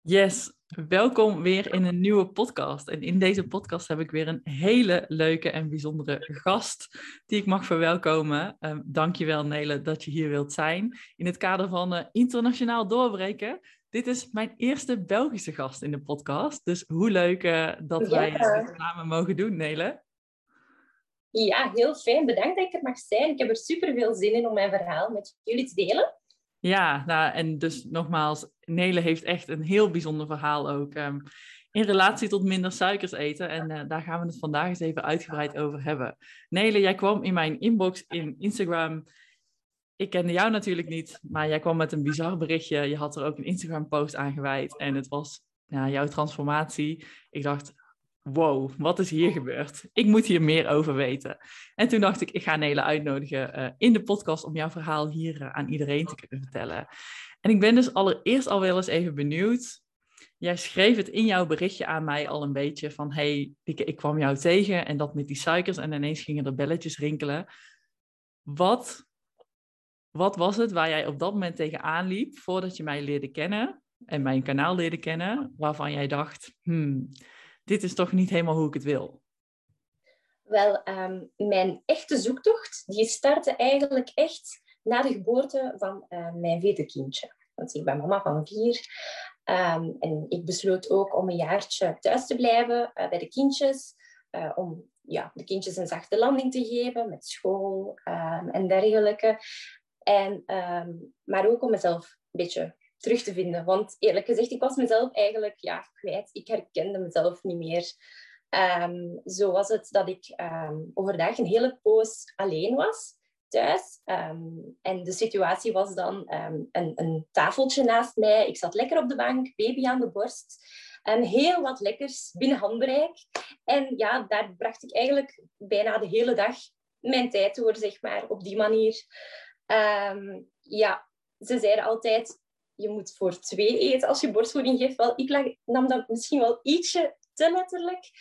Yes, welkom weer in een nieuwe podcast. En in deze podcast heb ik weer een hele leuke en bijzondere gast die ik mag verwelkomen. Dankjewel Nele dat je hier wilt zijn. In het kader van internationaal doorbreken. Dit is mijn eerste Belgische gast in de podcast. Dus hoe leuk dat wij dit samen mogen doen, Nele. Ja, heel fijn. Bedankt dat ik er mag zijn. Ik heb er super veel zin in om mijn verhaal met jullie te delen. Ja, nou, en dus nogmaals, Nele heeft echt een heel bijzonder verhaal ook in relatie tot minder suikers eten. En daar gaan we het vandaag eens even uitgebreid over hebben. Nele, jij kwam in mijn inbox in Instagram. Ik kende jou natuurlijk niet, maar jij kwam met een bizar berichtje. Je had er ook een Instagram-post aan gewijd en het was jouw transformatie. Ik dacht, wow, wat is hier gebeurd? Ik moet hier meer over weten. En toen dacht ik ga Nele uitnodigen in de podcast om jouw verhaal hier aan iedereen te kunnen vertellen. En ik ben dus allereerst al wel eens even benieuwd. Jij schreef het in jouw berichtje aan mij al een beetje van, hey, ik kwam jou tegen en dat met die suikers en ineens gingen er belletjes rinkelen. Wat was het waar jij op dat moment tegenaan liep voordat je mij leerde kennen en mijn kanaal leerde kennen, waarvan jij dacht, dit is toch niet helemaal hoe ik het wil? Wel, mijn echte zoektocht, die startte eigenlijk echt na de geboorte van mijn vierde kindje. Want ik ben mama van 4. En ik besloot ook om een jaartje thuis te blijven bij de kindjes. Om de kindjes een zachte landing te geven met school en dergelijke. Maar ook om mezelf een beetje terug te vinden. Want eerlijk gezegd, ik was mezelf eigenlijk kwijt. Ik herkende mezelf niet meer. Zo was het dat ik overdag een hele poos alleen was thuis. En de situatie was dan een tafeltje naast mij. Ik zat lekker op de bank, baby aan de borst. Heel wat lekkers binnen handbereik. En ja, daar bracht ik eigenlijk bijna de hele dag mijn tijd door, zeg maar, op die manier. Ze zeiden altijd, je moet voor 2 eten als je borstvoeding geeft. Wel, ik nam dat misschien wel ietsje te letterlijk.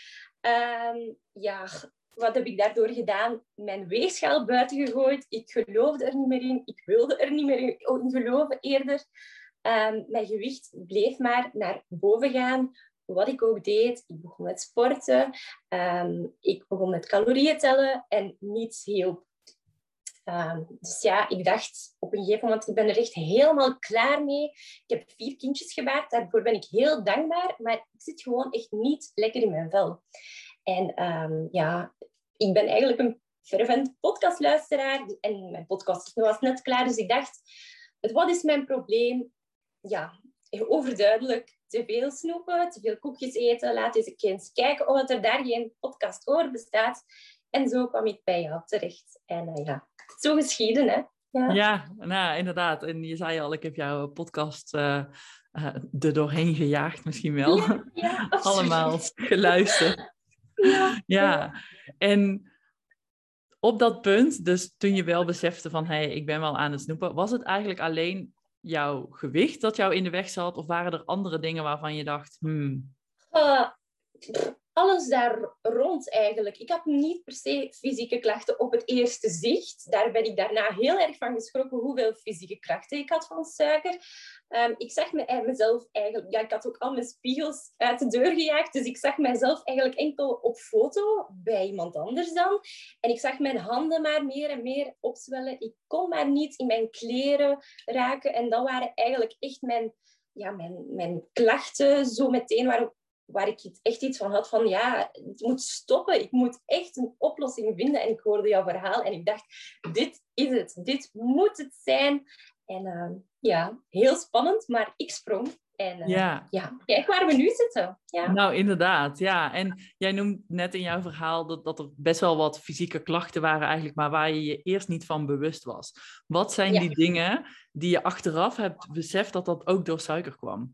Wat heb ik daardoor gedaan? Mijn weegschaal buiten gegooid. Ik geloofde er niet meer in. Ik wilde er niet meer in geloven eerder. Mijn gewicht bleef maar naar boven gaan. Wat ik ook deed. Ik begon met sporten. Ik begon met calorieën tellen. En niets hielp. Dus ik dacht op een gegeven moment, ik ben er echt helemaal klaar mee. Ik heb 4 kindjes gebaard, daarvoor ben ik heel dankbaar, maar ik zit gewoon echt niet lekker in mijn vel. En ik ben eigenlijk een fervent podcastluisteraar en mijn podcast was net klaar, dus ik dacht, wat is mijn probleem? Ja, overduidelijk, te veel snoepen, te veel koekjes eten. Laat eens kijken of er daar geen podcast over bestaat. En zo kwam ik bij jou terecht. En zo geschieden, hè. Ja, nou, inderdaad. En je zei al, ik heb jouw podcast er doorheen gejaagd misschien wel. Ja, allemaal geluisterd. Ja, en op dat punt, dus toen je wel besefte van, hey, ik ben wel aan het snoepen, was het eigenlijk alleen jouw gewicht dat jou in de weg zat? Of waren er andere dingen waarvan je dacht, alles daar rond eigenlijk. Ik had niet per se fysieke klachten op het eerste zicht. Daar ben ik daarna heel erg van geschrokken hoeveel fysieke klachten ik had van suiker. Ik zag mezelf eigenlijk... Ja, ik had ook al mijn spiegels uit de deur gejaagd. Dus ik zag mezelf eigenlijk enkel op foto bij iemand anders dan. En ik zag mijn handen maar meer en meer opzwellen. Ik kon maar niet in mijn kleren raken. En dat waren eigenlijk echt mijn klachten zo meteen waar ik echt iets van had van, het moet stoppen. Ik moet echt een oplossing vinden. En ik hoorde jouw verhaal en ik dacht, dit is het. Dit moet het zijn. En heel spannend, maar ik sprong. En kijk waar we nu zitten. Ja. Nou, inderdaad, ja. En jij noemt net in jouw verhaal dat er best wel wat fysieke klachten waren eigenlijk, maar waar je je eerst niet van bewust was. Wat zijn die dingen die je achteraf hebt beseft dat ook door suiker kwam?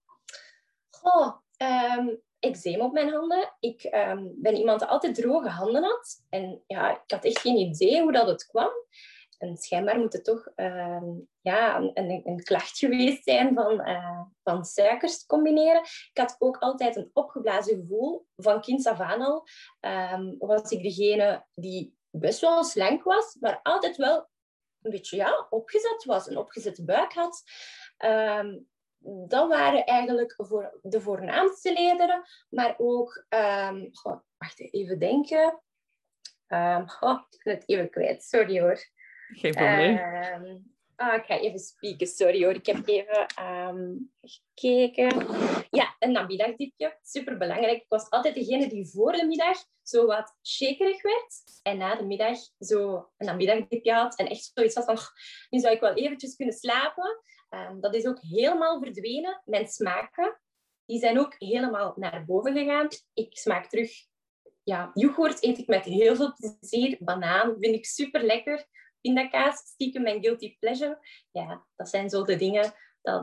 Eczeem op mijn handen. Ik ben iemand die altijd droge handen had. En ik had echt geen idee hoe dat het kwam. En schijnbaar moet het toch een klacht geweest zijn van suikers combineren. Ik had ook altijd een opgeblazen gevoel. Van kinds af aan al was ik degene die best wel slank was, maar altijd wel een beetje opgezet was. Een opgezette buik had. dat waren eigenlijk de voornaamste redenen. Maar ook... wacht, even denken. Ik ben het even kwijt. Sorry hoor. Geen probleem. Ik ga even spieken, sorry hoor. Ik heb even gekeken. Ja, een namiddagdipje. Superbelangrijk. Ik was altijd degene die voor de middag zo wat shakerig werd. En na de middag zo een namiddagdipje had. En echt zoiets was van, nu zou ik wel eventjes kunnen slapen. Dat is ook helemaal verdwenen. Mijn smaken, die zijn ook helemaal naar boven gegaan. Ik smaak terug... Ja, yoghurt eet ik met heel veel plezier. Banaan vind ik super lekker. Pindakaas, stiekem mijn guilty pleasure. Ja, dat zijn zo de dingen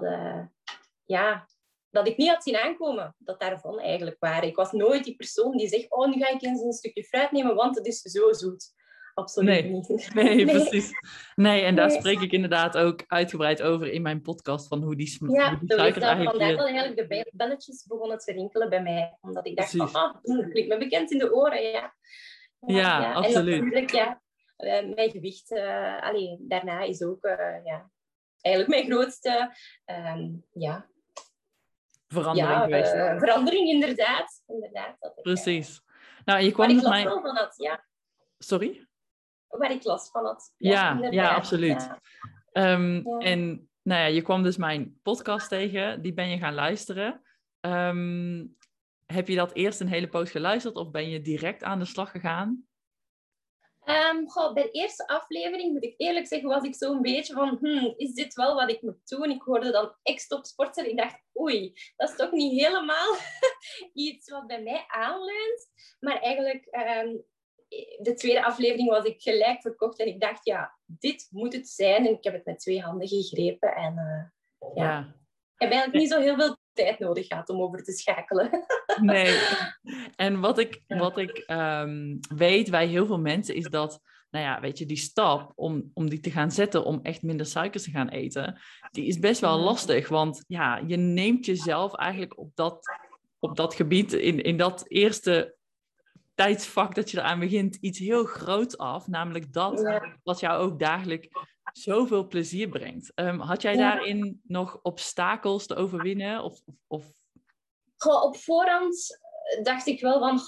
dat ik niet had zien aankomen. Dat daarvan eigenlijk waren. Ik was nooit die persoon die zegt, nu ga ik eens een stukje fruit nemen, want het is zo zoet. Absoluut niet. Nee, precies. Nee, en daar spreek ik inderdaad ook uitgebreid over in mijn podcast, van hoe die suikers eigenlijk... Vandaar dat eigenlijk de belletjes begonnen te rinkelen bij mij. Omdat ik dacht van, dat klinkt me bekend in de oren. Ja, absoluut. En natuurlijk, mijn gewicht, daarna is ook eigenlijk mijn grootste verandering geweest. Verandering, inderdaad. Precies. Nou, je kwam waar ik last van had, ja. Sorry? Waar ik last van had. Ja, absoluut. En nou ja, je kwam dus mijn podcast tegen, die ben je gaan luisteren. Heb je dat eerst een hele poos geluisterd of ben je direct aan de slag gegaan? Bij de eerste aflevering, moet ik eerlijk zeggen, was ik zo'n beetje van, is dit wel wat ik moet doen? Ik hoorde dan ex-topsporter. Ik dacht, oei, dat is toch niet helemaal iets wat bij mij aanleunt. Maar eigenlijk, de tweede aflevering was ik gelijk verkocht en ik dacht, ja, dit moet het zijn. En ik heb het met 2 handen gegrepen. En ik heb eigenlijk niet zo heel veel tijd nodig gehad om over te schakelen. Nee. En wat ik weet bij heel veel mensen is dat, nou ja, weet je, die stap om die te gaan zetten, om echt minder suikers te gaan eten, die is best wel lastig. Want ja, je neemt jezelf eigenlijk op dat gebied, in dat eerste tijdsvak dat je eraan begint, iets heel groots af. Namelijk dat wat jou ook dagelijks zoveel plezier brengt. Had jij daarin nog obstakels te overwinnen? Of... Op voorhand dacht ik wel van,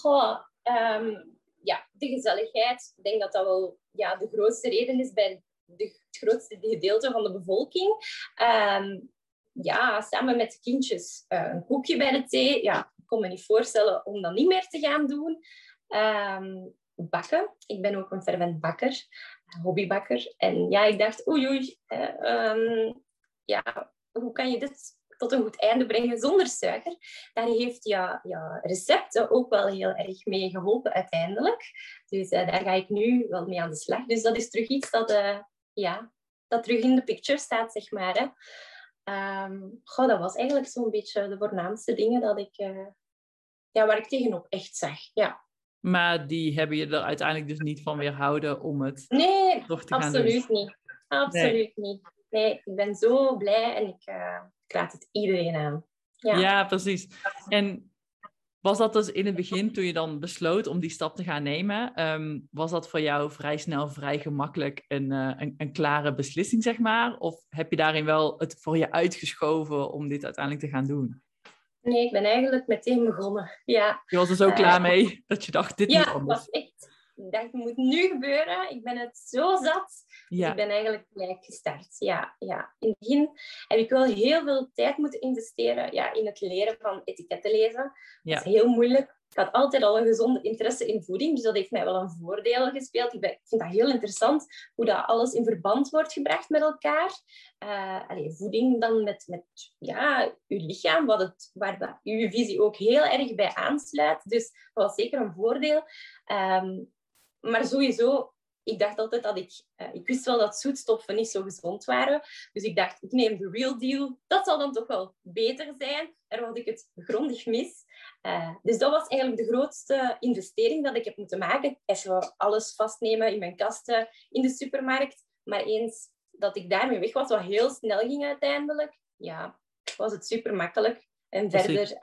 de gezelligheid. Ik denk dat dat wel de grootste reden is bij het grootste gedeelte van de bevolking. Samen met de kindjes een koekje bij de thee. Ja, ik kon me niet voorstellen om dat niet meer te gaan doen. Bakken. Ik ben ook een fervent bakker, hobbybakker. En ja, ik dacht, hoe kan je dit tot een goed einde brengen zonder suiker? Daar heeft recepten ook wel heel erg mee geholpen uiteindelijk. Dus daar ga ik nu wel mee aan de slag. Dus dat is terug iets dat terug in de picture staat, zeg maar. Hè. Dat was eigenlijk zo'n beetje de voornaamste dingen dat ik, waar ik tegenop echt zag. Ja. Maar die hebben je er uiteindelijk dus niet van weerhouden om het toch te gaan doen? Nee, absoluut niet. Absoluut niet. Nee, ik ben zo blij en ik raad het iedereen aan. Ja, precies. En was dat dus in het begin, toen je dan besloot om die stap te gaan nemen, was dat voor jou vrij snel, vrij gemakkelijk een klare beslissing, zeg maar? Of heb je daarin wel het voor je uitgeschoven om dit uiteindelijk te gaan doen? Nee, ik ben eigenlijk meteen begonnen. Ja. Je was er zo klaar mee dat je dacht, dit moet anders. Ja, het was echt... Ik dacht, het moet nu gebeuren. Ik ben het zo zat. Dus ik ben eigenlijk gelijk gestart. Ja. In het begin heb ik wel heel veel tijd moeten investeren in het leren van etiketten lezen. Dat is heel moeilijk. Ik had altijd al een gezonde interesse in voeding, dus dat heeft mij wel een voordeel gespeeld. Ik vind dat heel interessant, hoe dat alles in verband wordt gebracht met elkaar. Voeding dan met uw lichaam, waar uw visie ook heel erg bij aansluit. Dus dat was zeker een voordeel. Maar sowieso, ik dacht altijd dat ik wist wel dat zoetstoffen niet zo gezond waren. Dus ik dacht, ik neem de real deal. Dat zal dan toch wel beter zijn. Daar had ik het grondig mis. Dus dat was eigenlijk de grootste investering dat ik heb moeten maken. Even alles vastnemen in mijn kasten in de supermarkt. Maar eens dat ik daarmee weg was, wat heel snel ging uiteindelijk, was het super makkelijk. En verder...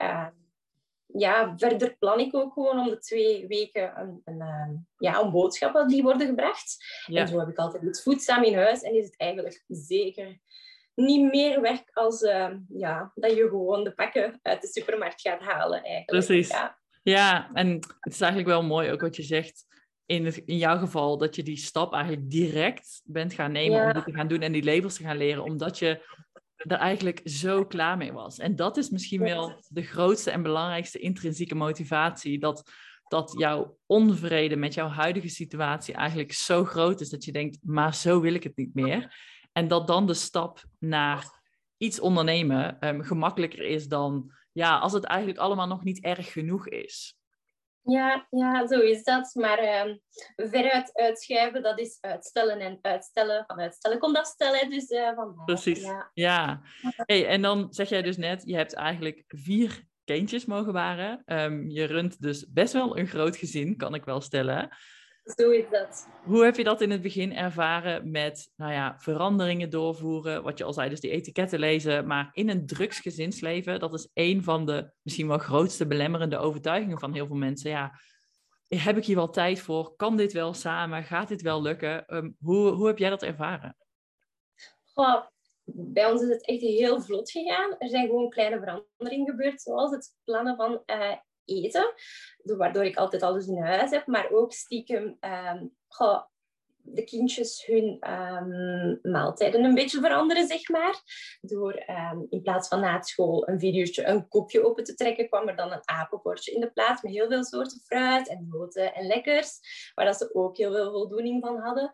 verder plan ik ook gewoon om de 2 weken een boodschappen die worden gebracht. Ja. En zo heb ik altijd iets voedzaam in huis. En is het eigenlijk zeker niet meer werk als dat je gewoon de pakken uit de supermarkt gaat halen eigenlijk. Precies. Ja, en het is eigenlijk wel mooi ook wat je zegt in jouw geval, dat je die stap eigenlijk direct bent gaan nemen om dit te gaan doen en die labels te gaan leren, omdat je er eigenlijk zo klaar mee was. En dat is misschien wel de grootste en belangrijkste intrinsieke motivatie, dat jouw onvrede met jouw huidige situatie eigenlijk zo groot is dat je denkt, maar zo wil ik het niet meer. En dat dan de stap naar iets ondernemen gemakkelijker is dan als het eigenlijk allemaal nog niet erg genoeg is. Ja, zo is dat. Maar veruit uitschuiven, dat is uitstellen. En uitstellen, van uitstellen komt afstellen. Dus vandaar. Precies, ja. Hey, en dan zeg jij dus net, je hebt eigenlijk 4 kindjes mogen baren. Je runt dus best wel een groot gezin, kan ik wel stellen. Zo is dat. Hoe heb je dat in het begin ervaren met veranderingen doorvoeren? Wat je al zei, dus die etiketten lezen. Maar in een drugs gezinsleven, dat is een van de misschien wel grootste belemmerende overtuigingen van heel veel mensen. Ja, heb ik hier wel tijd voor? Kan dit wel samen? Gaat dit wel lukken? Hoe heb jij dat ervaren? Goh, bij ons is het echt heel vlot gegaan. Er zijn gewoon kleine veranderingen gebeurd, zoals het plannen van eten, waardoor ik altijd alles in huis heb, maar ook stiekem de kindjes hun maaltijden een beetje veranderen, zeg maar. Door in plaats van na school een 4 uurtje een koekje open te trekken, kwam er dan een apenbordje in de plaats met heel veel soorten fruit en noten en lekkers, waar dat ze ook heel veel voldoening van hadden.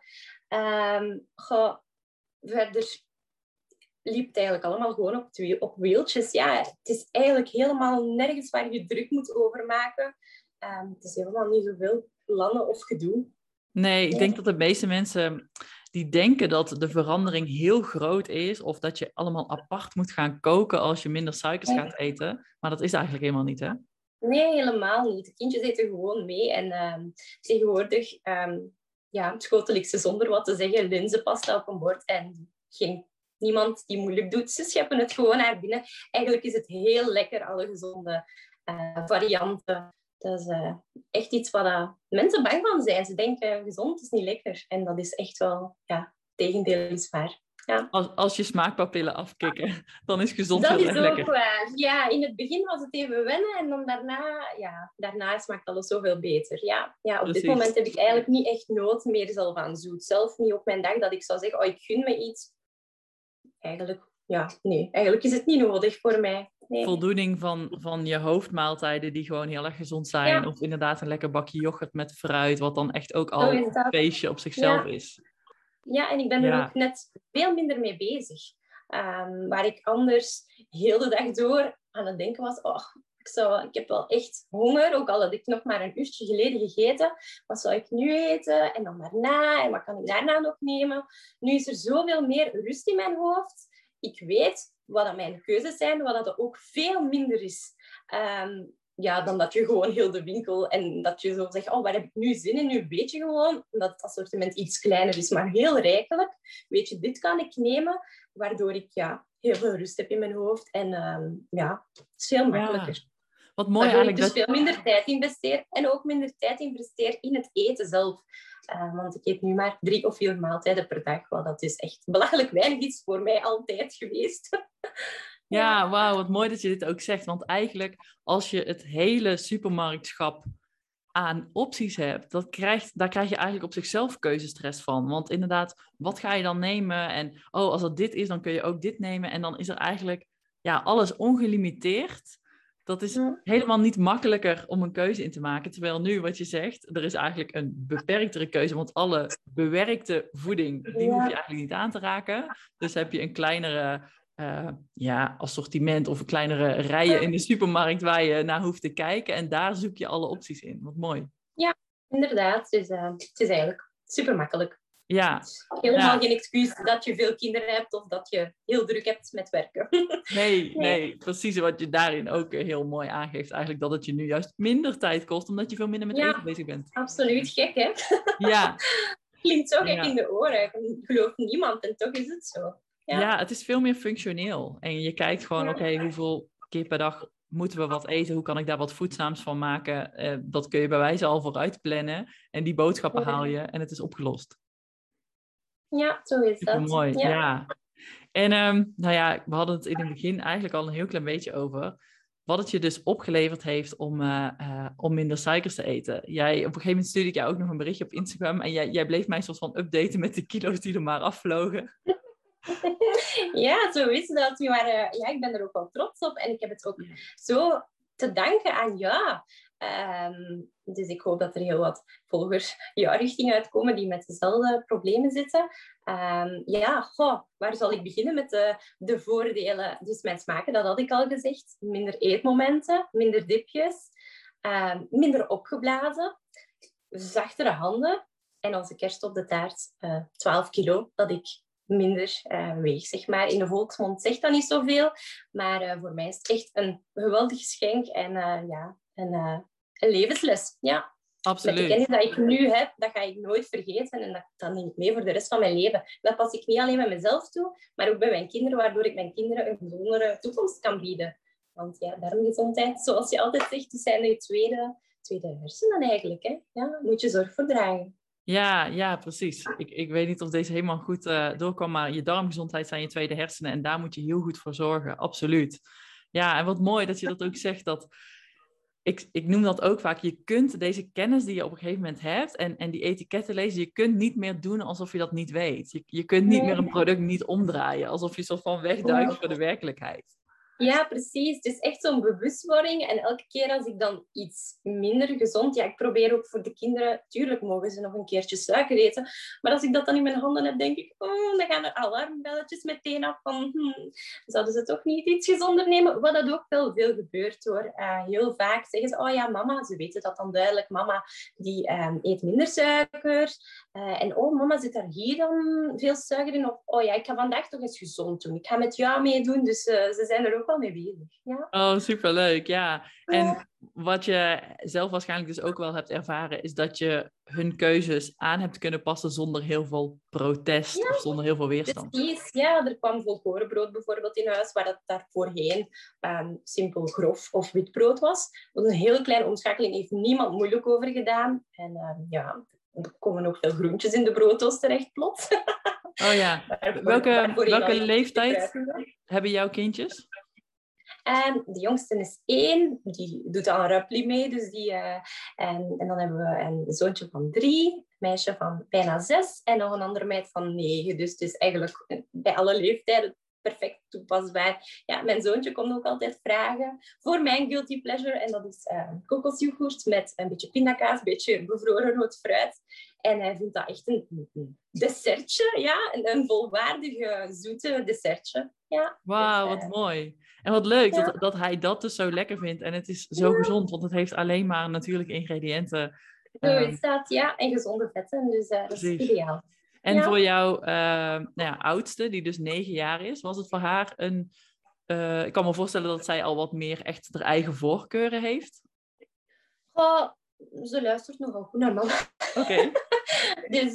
Verder liep het eigenlijk allemaal gewoon op wieltjes. Ja, het is eigenlijk helemaal nergens waar je druk moet over maken. Het is helemaal niet zoveel plannen of gedoe. Nee, ik denk dat de meeste mensen die denken dat de verandering heel groot is, of dat je allemaal apart moet gaan koken als je minder suikers gaat eten. Maar dat is eigenlijk helemaal niet, hè? Nee, helemaal niet. De kindjes eten gewoon mee. En tegenwoordig schotel ik ze zonder wat te zeggen linzenpasta op een bord en niemand die moeilijk doet. Ze scheppen het gewoon naar binnen. Eigenlijk is het heel lekker, alle gezonde varianten. Dat is echt iets waar mensen bang van zijn. Ze denken, gezond is niet lekker. En dat is echt wel, het tegendeel is waar. Ja. Als je smaakpapillen afkicken, dan is gezond dat heel is erg lekker. ook waar. Ja, in het begin was het even wennen en dan daarna smaakt alles zoveel beter. Ja, op dit moment heb ik eigenlijk niet echt nood meer zelf aan zoet. Zelf niet op mijn dag dat ik zou zeggen, ik gun me iets. Eigenlijk is het niet nodig voor mij. Nee. Voldoening van je hoofdmaaltijden die gewoon heel erg gezond zijn. Ja. Of inderdaad een lekker bakje yoghurt met fruit, wat dan echt ook al een feestje op zichzelf is. Ja, en ik ben er ook net veel minder mee bezig. Waar ik anders heel de dag door aan het denken was, ik heb wel echt honger, ook al had ik nog maar een uurtje geleden gegeten. Wat zou ik nu eten? En dan daarna? En wat kan ik daarna nog nemen? Nu is er zoveel meer rust in mijn hoofd. Ik weet wat mijn keuzes zijn, wat dat ook veel minder is dan dat je gewoon heel de winkel en dat je zo zegt, waar heb ik nu zin in? Nu weet je gewoon dat het assortiment iets kleiner is, maar heel rijkelijk. Weet je, dit kan ik nemen, waardoor ik heel veel rust heb in mijn hoofd. En het is veel makkelijker. Ja. Wat mooi waardoor ik dus veel minder tijd investeer en ook minder tijd investeer in het eten zelf. Want ik eet nu maar 3 of 4 maaltijden per dag. Well, dat is echt belachelijk weinig is voor mij altijd geweest. Ja, wauw, wat mooi dat je dit ook zegt. Want eigenlijk, als je het hele supermarktschap aan opties hebt, daar krijg je eigenlijk op zichzelf keuzestress van. Want inderdaad, wat ga je dan nemen? En als dat dit is, dan kun je ook dit nemen. En dan is er eigenlijk alles ongelimiteerd. Dat is helemaal niet makkelijker om een keuze in te maken. Terwijl nu, wat je zegt, er is eigenlijk een beperktere keuze. Want alle bewerkte voeding, die hoef je eigenlijk niet aan te raken. Dus heb je een kleinere assortiment of kleinere rijen in de supermarkt waar je naar hoeft te kijken. En daar zoek je alle opties in. Wat mooi. Ja, inderdaad. Dus, het is eigenlijk super makkelijk. Ja. Helemaal geen excuus dat je veel kinderen hebt of dat je heel druk hebt met werken. Nee, precies wat je daarin ook heel mooi aangeeft. Eigenlijk dat het je nu juist minder tijd kost, omdat je veel minder met eten bezig bent. Absoluut gek, hè? Ja. Klinkt zo gek in de oren. Gelooft niemand en toch is het zo. Ja, het is veel meer functioneel. En je kijkt gewoon, hoeveel keer per dag moeten we wat eten? Hoe kan ik daar wat voedzaams van maken? Dat kun je bij wijze al vooruit plannen. En die boodschappen haal je en het is opgelost. Ja, zo is dat. Mooi, ja. En nou ja, we hadden het in het begin eigenlijk al een heel klein beetje over wat het je dus opgeleverd heeft om minder suikers te eten. Op een gegeven moment stuurde ik jou ook nog een berichtje op Instagram en jij bleef mij een soort van updaten met de kilo's die er maar afvlogen. Ja, zo is dat. Maar ja, ik ben er ook wel trots op. En ik heb het ook zo te danken aan jou. Dus ik hoop dat er heel wat volgers jouw richting uitkomen die met dezelfde problemen zitten. Waar zal ik beginnen met de voordelen? Dus mijn smaken, dat had ik al gezegd. Minder eetmomenten, minder dipjes, minder opgeblazen, zachtere handen. En onze kerst op de taart, 12 kilo, dat ik minder weeg, zeg maar. In de volksmond zegt dat niet zoveel, maar voor mij is het echt een geweldig geschenk en een levensles. Ja. Absoluut. Met de kennis dat ik nu heb, dat ga ik nooit vergeten en dat neem ik mee voor de rest van mijn leven. Dat pas ik niet alleen met mezelf toe, maar ook bij mijn kinderen, waardoor ik mijn kinderen een gezondere toekomst kan bieden. Want ja, darmgezondheid, zoals je altijd zegt, dus zijn de tweede hersenen eigenlijk. Hè? Ja, moet je zorg voor dragen. Ja, precies. Ik weet niet of deze helemaal goed doorkwam, maar je darmgezondheid zijn je tweede hersenen en daar moet je heel goed voor zorgen, absoluut. Ja, en wat mooi dat je dat ook zegt, dat ik noem dat ook vaak, je kunt deze kennis die je op een gegeven moment hebt en die etiketten lezen, je kunt niet meer doen alsof je dat niet weet. Je kunt niet meer een product niet omdraaien, alsof je soort van wegduikt voor de werkelijkheid. Ja, precies. Het is echt zo'n bewustwording. En elke keer als ik dan iets minder gezond... Ja, ik probeer ook voor de kinderen... Tuurlijk mogen ze nog een keertje suiker eten. Maar als ik dat dan in mijn handen heb, denk ik... dan gaan er alarmbelletjes meteen af van... zouden ze toch niet iets gezonder nemen? Wat dat ook wel veel gebeurt, hoor. Heel vaak zeggen ze... Oh ja, mama. Ze weten dat dan duidelijk. Mama, die eet minder suiker. En mama, zit daar hier dan veel suiker in? Of, oh ja, ik ga vandaag toch eens gezond doen. Ik ga met jou meedoen. Dus ze zijn er ook wel mee bezig. Ja. Oh, superleuk, ja. En wat je zelf waarschijnlijk dus ook wel hebt ervaren, is dat je hun keuzes aan hebt kunnen passen zonder heel veel protest of zonder heel veel weerstand. Precies, ja. Er kwam volkorenbrood bijvoorbeeld in huis, waar dat daar voorheen simpel grof of wit brood was. Dat was een heel kleine omschakeling, heeft niemand moeilijk over gedaan. En er komen nog veel groentjes in de brooddoos terecht, plots. Oh ja. Welke leeftijd hebben jouw kindjes? De jongste is 1, die doet al een rapplie mee. Dus en dan hebben we een zoontje van 3, een meisje van bijna 6 en nog een andere meid van 9. Dus het is eigenlijk bij alle leeftijden perfect toepasbaar. Ja, mijn zoontje komt ook altijd vragen voor mijn guilty pleasure. En dat is kokosyoghurt met een beetje pindakaas, een beetje bevroren rood fruit. En hij vindt dat echt een dessertje, ja. Een volwaardige, zoete dessertje. Ja, Wauw, wat mooi. En wat leuk dat hij dat dus zo lekker vindt. En het is zo gezond, want het heeft alleen maar natuurlijke ingrediënten. Zo is dat, ja. En gezonde vetten, dus dat is ideaal. En voor jouw oudste, die dus 9 jaar is, was het voor haar een... ik kan me voorstellen dat zij al wat meer echt haar eigen voorkeuren heeft. Ze luistert nogal goed naar mama. Oké. Dus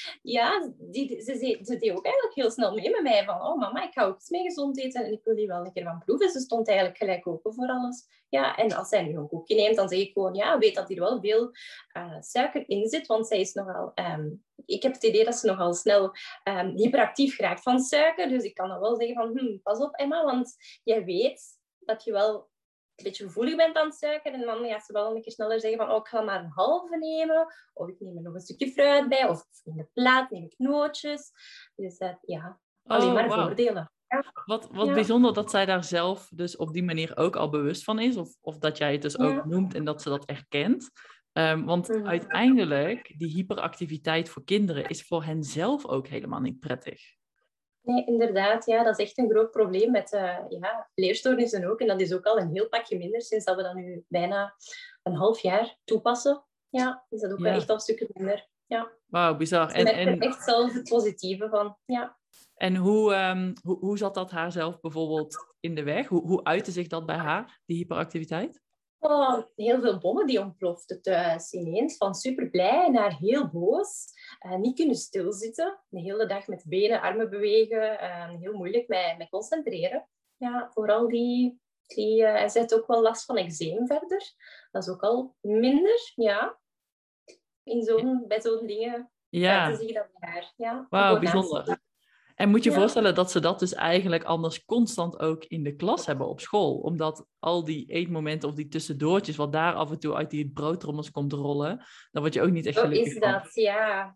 ze deed ook eigenlijk heel snel mee met mij. Van, oh mama, ik ga ook eens mee gezond eten en ik wil hier wel een keer van proeven. Ze stond eigenlijk gelijk open voor alles. Ja, en als zij nu een koekje neemt, dan zeg ik gewoon, weet dat hier wel veel suiker in zit. Want zij is nogal... ik heb het idee dat ze nogal snel hyperactief geraakt van suiker. Dus ik kan dan wel zeggen van, pas op Emma, want jij weet dat je wel een beetje gevoelig bent aan suiker. En dan gaat ze wel een keer sneller zeggen van, ik ga maar een halve nemen. Of ik neem er nog een stukje fruit bij. Of in de plaat neem ik nootjes. Dus alleen maar voordelen. Ja. Wat bijzonder dat zij daar zelf dus op die manier ook al bewust van is. Of dat jij het dus ook noemt en dat ze dat erkent. Want uiteindelijk, die hyperactiviteit voor kinderen is voor hen zelf ook helemaal niet prettig. Nee, inderdaad. Ja, dat is echt een groot probleem met leerstoornissen ook. En dat is ook al een heel pakje minder sinds dat we dat nu bijna een half jaar toepassen. Ja, is dat ook wel echt al stukken minder. Ja. Wauw, bizar. En er echt zelf het positieve van. Ja. En hoe zat dat haar zelf bijvoorbeeld in de weg? Hoe uitte zich dat bij haar, die hyperactiviteit? Heel veel bommen die ontploften thuis ineens. Van super blij naar heel boos. Niet kunnen stilzitten. De hele dag met benen, armen bewegen. Heel moeilijk met concentreren. Ja, vooral hij heeft ook wel last van eczeem verder. Dat is ook al minder, ja. Bij zo'n dingen uitte zich dat bij haar. Ja, wauw, bijzonder. En moet je Ja. voorstellen dat ze dat dus eigenlijk anders constant ook in de klas hebben op school. Omdat al die eetmomenten of die tussendoortjes, wat daar af en toe uit die broodtrommels komt rollen, daar word je ook niet echt Zo gelukkig is van. dat, ja.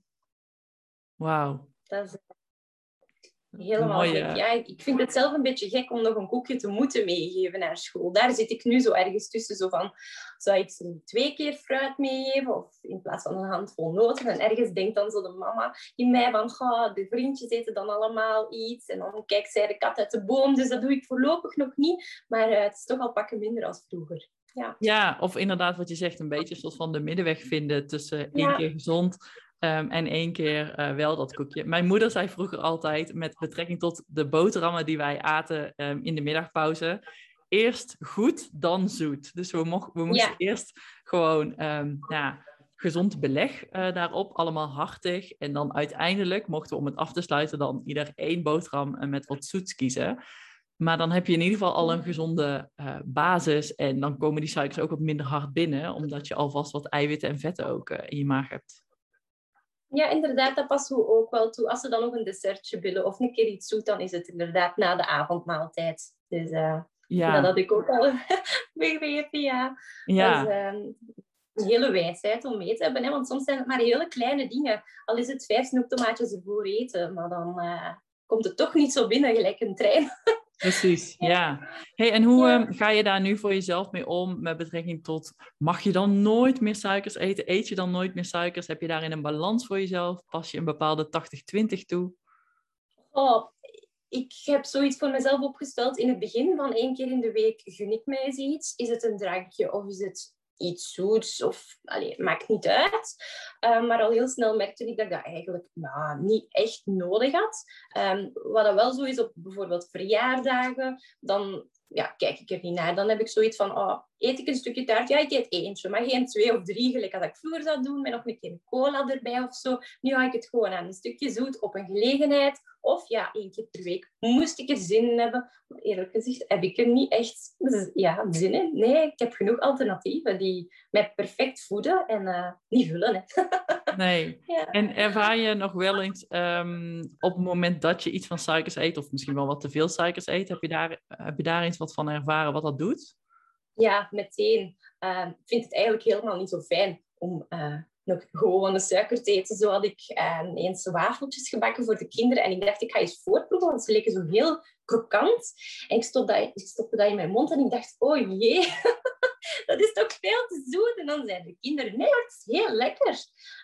Wauw. Dat is Een helemaal gek. mooie... Ja, ik vind het zelf een beetje gek om nog een koekje te moeten meegeven naar school. Daar zit ik nu zo ergens tussen. Zo van, zou ik ze 2 keer fruit meegeven? Of in plaats van een handvol noten? En ergens denkt dan zo de mama in mij van, de vriendjes eten dan allemaal iets. En dan kijkt zij de kat uit de boom. Dus dat doe ik voorlopig nog niet. Maar het is toch al pakken minder als vroeger. Ja. Ja, of inderdaad wat je zegt, een beetje een soort van de middenweg vinden tussen 1 Ja. keer gezond en 1 keer wel dat koekje. Mijn moeder zei vroeger altijd, met betrekking tot de boterhammen die wij aten in de middagpauze, eerst goed, dan zoet. Dus we moesten Ja. eerst gewoon gezond beleg daarop, allemaal hartig. En dan uiteindelijk mochten we, om het af te sluiten, dan ieder 1 boterham met wat zoets kiezen. Maar dan heb je in ieder geval al een gezonde basis. En dan komen die suikers ook wat minder hard binnen. Omdat je alvast wat eiwitten en vetten ook in je maag hebt. Ja, inderdaad, dat passen we ook wel toe. Als ze dan nog een dessertje willen of een keer iets zoet, dan is het inderdaad na de avondmaaltijd. Dus dat had ik ook al begrepen, ja. Ja. Dat is een hele wijsheid om mee te hebben. Hè? Want soms zijn het maar hele kleine dingen. Al is het 5 snoeptomaatjes ervoor eten. Maar dan komt het toch niet zo binnen, gelijk een trein. Precies, ja. Hey, en hoe ga je daar nu voor jezelf mee om met betrekking tot, mag je dan nooit meer suikers eten? Eet je dan nooit meer suikers? Heb je daarin een balans voor jezelf? Pas je een bepaalde 80-20 toe? Oh, ik heb zoiets voor mezelf opgesteld in het begin van 1 keer in de week gun ik mij eens iets. Is het een drankje of is het iets zoets? Of, maakt niet uit. Maar al heel snel merkte ik dat ik dat eigenlijk niet echt nodig had. Wat dat wel zo is op bijvoorbeeld verjaardagen, dan kijk ik er niet naar. Dan heb ik zoiets van, eet ik een stukje taart? Ja, ik eet eentje, maar geen 2 of 3, gelijk als ik vroeger zou doen, met nog een keer cola erbij of zo. Nu ga ik het gewoon aan een stukje zoet op een gelegenheid. Of 1 keer per week moest ik er zin in hebben. Maar eerlijk gezegd heb ik er niet echt zin in. Nee, ik heb genoeg alternatieven die mij perfect voeden en niet vullen. Hè. Nee. Ja. En ervaar je nog wel eens op het moment dat je iets van suikers eet, of misschien wel wat te veel suikers eet, heb je daar eens wat van ervaren wat dat doet? Ja, meteen. Ik vind het eigenlijk helemaal niet zo fijn om nog gewone suiker te eten. Zo had ik eens wafeltjes gebakken voor de kinderen. En ik dacht, ik ga eens voorproeven, want ze leken zo heel krokant. En ik stopte dat in mijn mond en ik dacht, oh jee, dat is toch veel te zoet. En dan zeiden de kinderen, nee, het is heel lekker.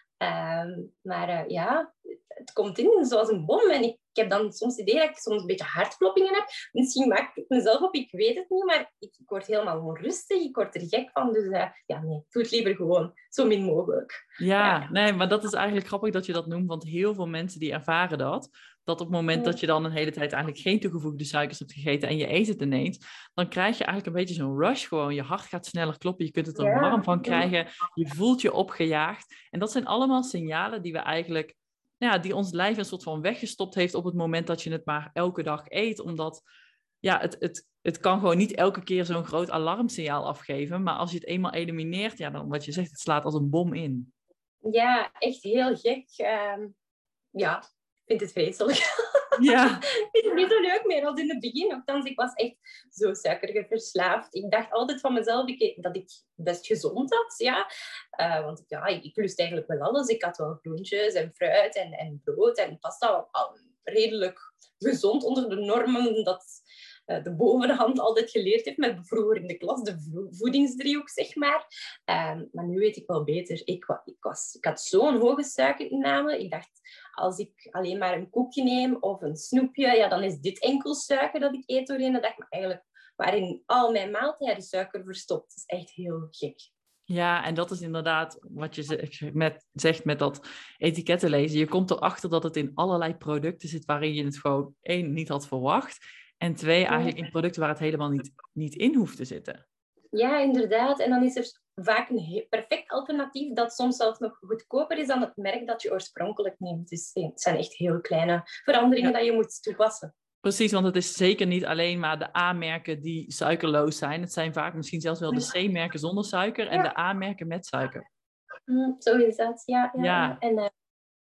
Maar het komt in zoals een bom. En ik heb dan soms het idee dat ik soms een beetje hartkloppingen heb. Misschien maak ik het mezelf op, ik weet het niet. Maar ik word helemaal onrustig. Ik word er gek van. Dus nee, doe het liever gewoon zo min mogelijk. Ja, nee, maar dat is eigenlijk grappig dat je dat noemt. Want heel veel mensen die ervaren dat. Dat op het moment dat je dan een hele tijd eigenlijk geen toegevoegde suikers hebt gegeten en je eet het ineens, dan krijg je eigenlijk een beetje zo'n rush gewoon. Je hart gaat sneller kloppen, je kunt het er warm van krijgen, je voelt je opgejaagd. En dat zijn allemaal signalen die we eigenlijk, die ons lijf een soort van weggestopt heeft op het moment dat je het maar elke dag eet. Omdat het kan gewoon niet elke keer zo'n groot alarmsignaal afgeven. Maar als je het eenmaal elimineert, dan wat je zegt, het slaat als een bom in. Ja, echt heel gek. Ik vind het vreselijk. Ja. Ik vind het niet zo leuk meer als in het begin. Nochtans, ik was echt zo suikerverslaafd. Ik dacht altijd van mezelf dat ik best gezond had. Ja. Want ik lust eigenlijk wel alles. Ik had wel groentjes en fruit en brood en pasta. Al redelijk gezond onder de normen dat de bovenhand altijd geleerd heeft met vroeger in de klas, de voedingsdriehoek, zeg maar. Maar nu weet ik wel beter. Ik had zo'n hoge suikerinname. Ik dacht, als ik alleen maar een koekje neem of een snoepje, dan is dit enkel suiker dat ik eet doorheen de dag. Maar eigenlijk waarin al mijn maaltijden suiker verstopt. Dat is echt heel gek. Ja, en dat is inderdaad wat je zegt met dat etiketten lezen. Je komt erachter dat het in allerlei producten zit waarin je het gewoon 1 niet had verwacht. En 2 eigenlijk in producten waar het helemaal niet in hoeft te zitten. Ja, inderdaad. En dan is er vaak een perfect alternatief dat soms zelfs nog goedkoper is dan het merk dat je oorspronkelijk neemt. Dus het zijn echt heel kleine veranderingen dat je moet toepassen. Precies, want het is zeker niet alleen maar de A-merken die suikerloos zijn. Het zijn vaak misschien zelfs wel de C-merken zonder suiker en de A-merken met suiker. Zo is dat, ja. En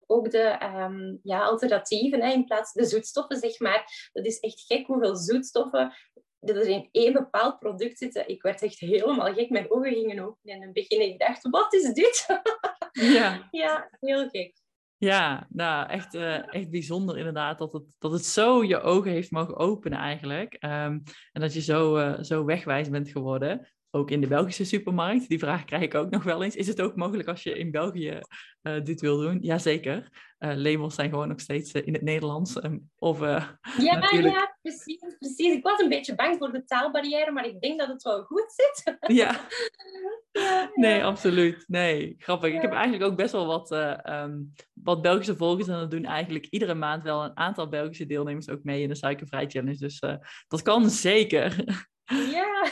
ook de alternatieven, in plaats van de zoetstoffen, zeg maar. Dat is echt gek hoeveel zoetstoffen dat er in één bepaald product zitten. Ik werd echt helemaal gek. Mijn ogen gingen open. En in het begin ik dacht, wat is dit? Ja. Ja, heel gek. Ja, nou, echt bijzonder inderdaad dat het zo je ogen heeft mogen openen eigenlijk. En dat je zo wegwijs bent geworden. Ook in de Belgische supermarkt. Die vraag krijg ik ook nog wel eens. Is het ook mogelijk als je in België dit wil doen? Jazeker. Labels zijn gewoon nog steeds in het Nederlands. Natuurlijk... Ja, precies. Ik was een beetje bang voor de taalbarrière, maar ik denk dat het wel goed zit. Ja. Ja. Nee, absoluut. Nee, grappig. Ja. Ik heb eigenlijk ook best wel wat Belgische volgers en dat doen eigenlijk iedere maand wel een aantal Belgische deelnemers ook mee in de Suikervrij Challenge. Dus dat kan zeker. Ja.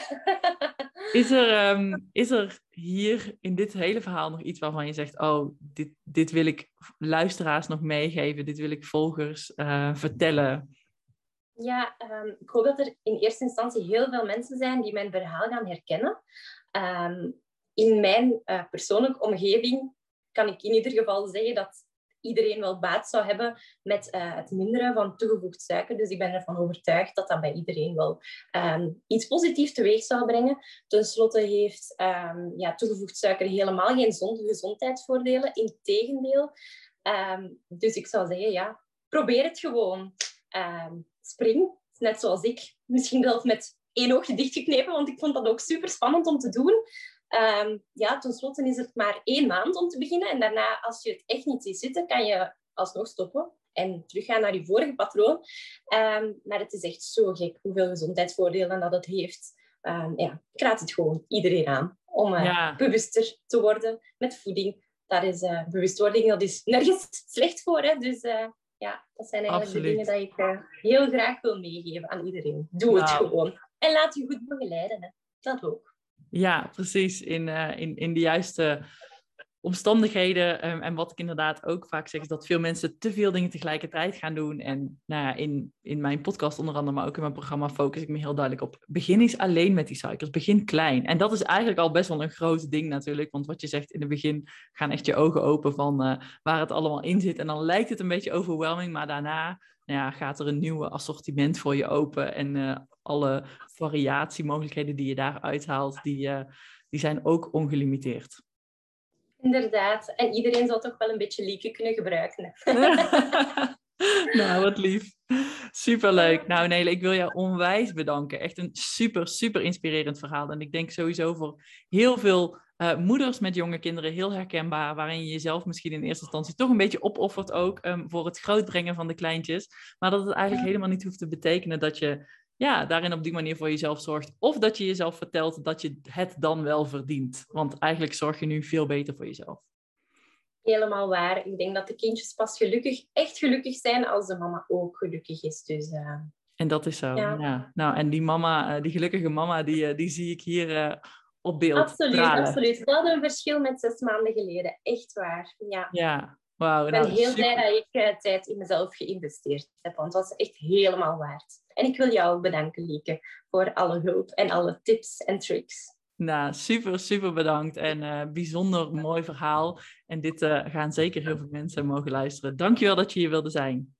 Is er hier in dit hele verhaal nog iets waarvan je zegt, oh, dit wil ik luisteraars nog meegeven, dit wil ik volgers vertellen? Ja, ik hoop dat er in eerste instantie heel veel mensen zijn die mijn verhaal gaan herkennen. In mijn persoonlijke omgeving kan ik in ieder geval zeggen dat iedereen wel baat zou hebben met het minderen van toegevoegd suiker. Dus ik ben ervan overtuigd dat dat bij iedereen wel iets positiefs teweeg zou brengen. Ten slotte heeft toegevoegd suiker helemaal geen gezondheidsvoordelen. Integendeel. Dus ik zou zeggen, probeer het gewoon. Spring, net zoals ik. Misschien wel met één oogje dichtgeknepen, want ik vond dat ook super spannend om te doen. Ten slotte is het maar 1 maand om te beginnen. En daarna, als je het echt niet ziet zitten, kan je alsnog stoppen en teruggaan naar je vorige patroon. Maar het is echt zo gek hoeveel gezondheidsvoordelen dat het heeft. Ik raad het gewoon iedereen aan om bewuster te worden met voeding. Daar is bewustwording, dat is nergens slecht voor. Hè? Dus dat zijn eigenlijk de dingen die ik heel graag wil meegeven aan iedereen. Doe het gewoon. En laat je goed begeleiden. Hè? Dat ook. Ja, precies. In de juiste omstandigheden. En wat ik inderdaad ook vaak zeg, is dat veel mensen te veel dingen tegelijkertijd gaan doen. En in mijn podcast onder andere, maar ook in mijn programma, focus ik me heel duidelijk op. Begin eens alleen met die suikers. Begin klein. En dat is eigenlijk al best wel een groot ding natuurlijk. Want wat je zegt, in het begin gaan echt je ogen open van waar het allemaal in zit. En dan lijkt het een beetje overwhelming. Maar daarna gaat er een nieuw assortiment voor je open. En alle variatiemogelijkheden die je daar uithaalt, die zijn ook ongelimiteerd. Inderdaad. En iedereen zal toch wel een beetje liefje kunnen gebruiken. Nou, wat lief. Superleuk. Nou, Nele, ik wil jou onwijs bedanken. Echt een super, super inspirerend verhaal. En ik denk sowieso voor heel veel moeders met jonge kinderen heel herkenbaar, waarin je jezelf misschien in eerste instantie toch een beetje opoffert ook voor het grootbrengen van de kleintjes. Maar dat het eigenlijk helemaal niet hoeft te betekenen dat je daarin op die manier voor jezelf zorgt. Of dat je jezelf vertelt dat je het dan wel verdient. Want eigenlijk zorg je nu veel beter voor jezelf. Helemaal waar. Ik denk dat de kindjes pas echt gelukkig zijn als de mama ook gelukkig is. Dus, En dat is zo. Ja. Nou, en die mama, die gelukkige mama, die zie ik hier op beeld. Absoluut. Wat een verschil met 6 maanden geleden. Echt waar. Ja. Wauw. Ik ben heel blij dat ik tijd in mezelf geïnvesteerd heb. Want dat was echt helemaal waard. En ik wil jou bedanken, Lieke, voor alle hulp en alle tips en tricks. Nou, super, super bedankt. En bijzonder mooi verhaal. En dit gaan zeker heel veel mensen mogen luisteren. Dankjewel dat je hier wilde zijn.